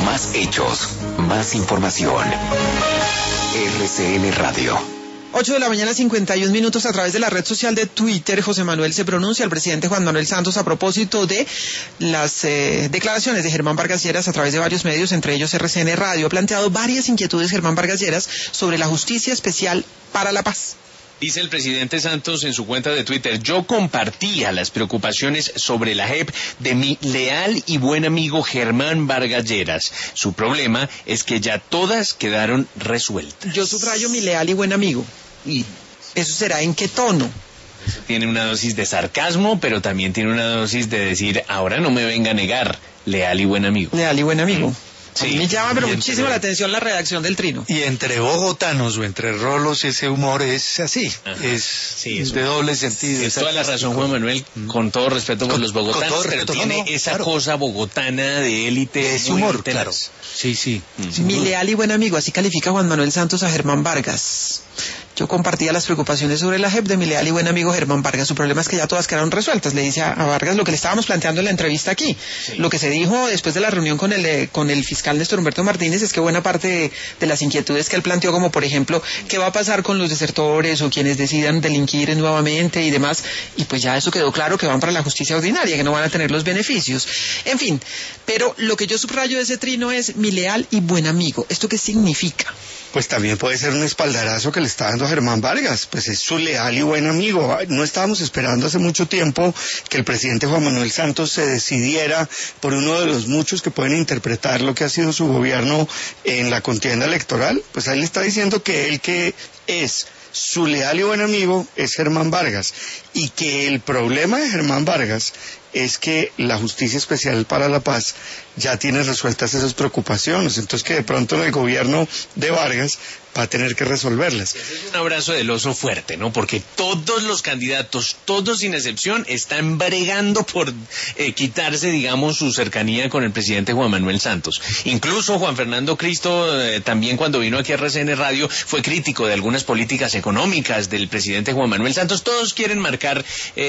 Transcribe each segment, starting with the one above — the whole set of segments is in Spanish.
Más hechos, más información. RCN Radio. 8:51 a.m. A través de la red social de Twitter, José Manuel se pronuncia al presidente Juan Manuel Santos a propósito de las declaraciones de Germán Vargas Lleras a través de varios medios, entre ellos RCN Radio. Ha planteado varias inquietudes Germán Vargas Lleras sobre la Justicia Especial para la Paz. Dice el presidente Santos en su cuenta de Twitter: yo compartía las preocupaciones sobre la JEP de mi leal y buen amigo Germán Vargas Lleras. Su problema es que ya todas quedaron resueltas. Yo subrayo mi leal y buen amigo. ¿Y eso será en qué tono? Eso tiene una dosis de sarcasmo, pero también tiene una dosis de decir, ahora no me venga a negar, leal y buen amigo. Leal y buen amigo. Sí. A mí me llama pero muchísimo la atención la redacción del trino. Y entre bogotanos o entre rolos ese humor es así. Ajá. Es de doble sentido. Es toda la razón, Juan Manuel, con todo respeto por los bogotanos, todo pero respeto, tiene esa claro, cosa bogotana de élite. ese humor, tenaz. claro. Sí. Mi leal y buen amigo, así califica Juan Manuel Santos a Germán Vargas. Yo compartía las preocupaciones sobre la JEP de mi leal y buen amigo Germán Vargas. Su problema es que ya todas quedaron resueltas. Le dice a Vargas lo que le estábamos planteando en la entrevista aquí. Sí. Lo que se dijo después de la reunión con el fiscal Néstor Humberto Martínez es que buena parte de las inquietudes que él planteó, como por ejemplo, ¿qué va a pasar con los desertores o quienes decidan delinquir nuevamente y demás? Y pues ya eso quedó claro, que van para la justicia ordinaria, que no van a tener los beneficios. En fin, pero lo que yo subrayo de ese trino es mi leal y buen amigo. ¿Esto qué significa? Pues también puede ser un espaldarazo que le está dando a Germán Vargas, pues es su leal y buen amigo. No estábamos esperando hace mucho tiempo que el presidente Juan Manuel Santos se decidiera por uno de los muchos que pueden interpretar lo que ha sido su gobierno en la contienda electoral. Pues ahí le está diciendo que él que es su leal y buen amigo es Germán Vargas, y que el problema de Germán Vargas es que la Justicia Especial para la Paz ya tiene resueltas esas preocupaciones, entonces que de pronto el gobierno de Vargas va a tener que resolverlas. Es un abrazo del oso fuerte, ¿no? Porque todos los candidatos, todos sin excepción, están bregando por quitarse, digamos, su cercanía con el presidente Juan Manuel Santos. Incluso Juan Fernando Cristo, también cuando vino aquí a RCN Radio, fue crítico de algunas políticas económicas del presidente Juan Manuel Santos. Todos quieren marcar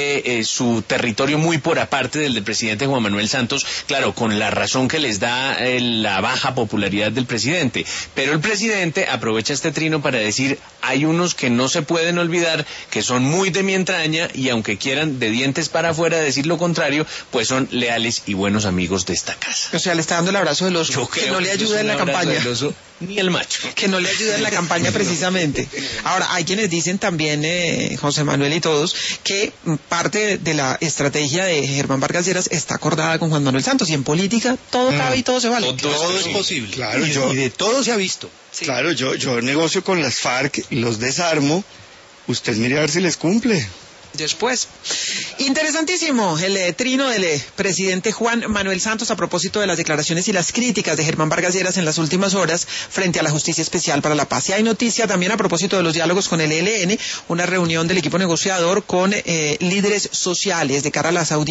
su territorio muy por aparte del presidente Juan Manuel Santos, claro, con la razón que les da la baja popularidad del presidente. Pero el presidente aprovecha este trino para decir, hay unos que no se pueden olvidar, que son muy de mi entraña, y aunque quieran de dientes para afuera decir lo contrario, pues son leales y buenos amigos de esta casa. O sea, le está dando el abrazo del oso, que no le ayuda en la campaña. Ni el macho. Que no le ayuda en la campaña precisamente. Ahora, hay quienes dicen también, José Manuel y todos, que parte de la estrategia de Germán Vargas Lleras está acordada con Juan Manuel Santos, y en política todo cabe y todo se vale. Todo es posible. Claro, y de todo se ha visto. Sí. Claro, yo negocio con las FARC, los desarmo, usted mire a ver si les cumple. Después, interesantísimo el trino del presidente Juan Manuel Santos a propósito de las declaraciones y las críticas de Germán Vargas Lleras en las últimas horas frente a la Justicia Especial para la Paz. Y hay noticia también a propósito de los diálogos con el ELN, una reunión del equipo negociador con líderes sociales de cara a las audiencias